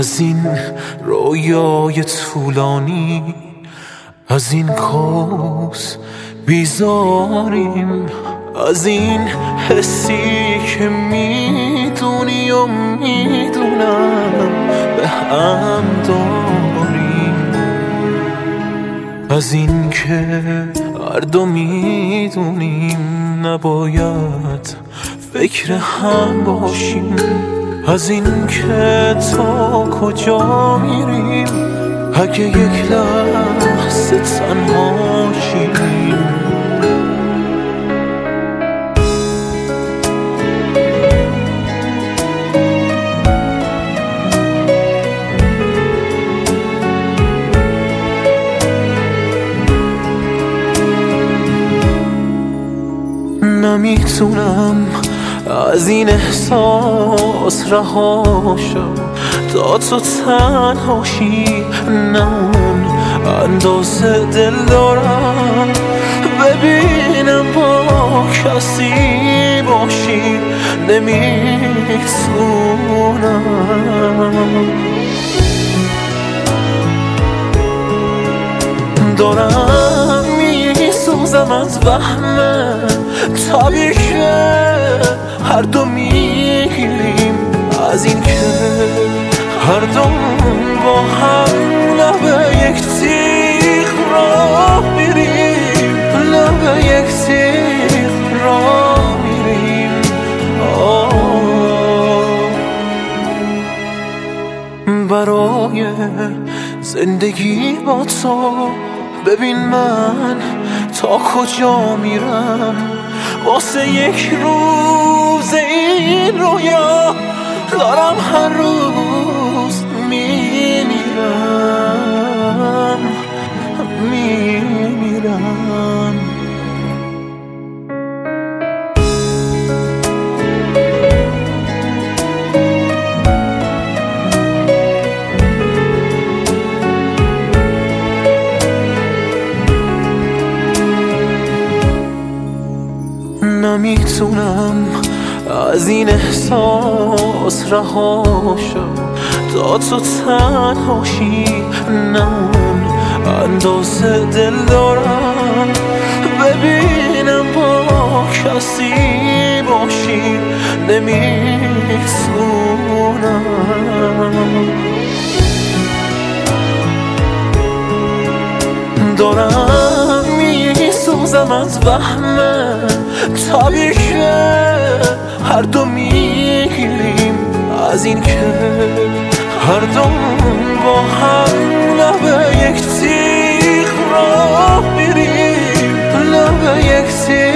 از این رویای طولانی، از این کوس بیزاریم، از این حسی که میدونی و میدونم به هم داریم، از این که هر دو میدونیم نباید فکر هم باشیم، از این که تا کجا میریم اگه یک لحظه تنها شیم. نمیتونم از این احساس رهاشم تا تو تنهاشی، نه اون اندازه دل دارم ببینم با کسی باشی، نمیتونم. دارم میسوزم از وهمه طبیعیه هر دو میگیریم، از این که هر دو با هم لب یک تیغ راه میریم، لب یک تیغ راه میریم. برای زندگی با تو ببین من تا کجا میرم، واسه یک روز این رویا دارم هر روز میمیرم، میمیرم. نمیتونم از این احساس رهاشم تا تو تنهاشی، نه اون اندازه دل دارم ببینم با کسی باشی، نمیتونم. دارم میسوزم از وهمه طبیعیه هر دو میگیریم، از این که هر دو با هم لب یک تیغ راه میریم، لب یک تیغ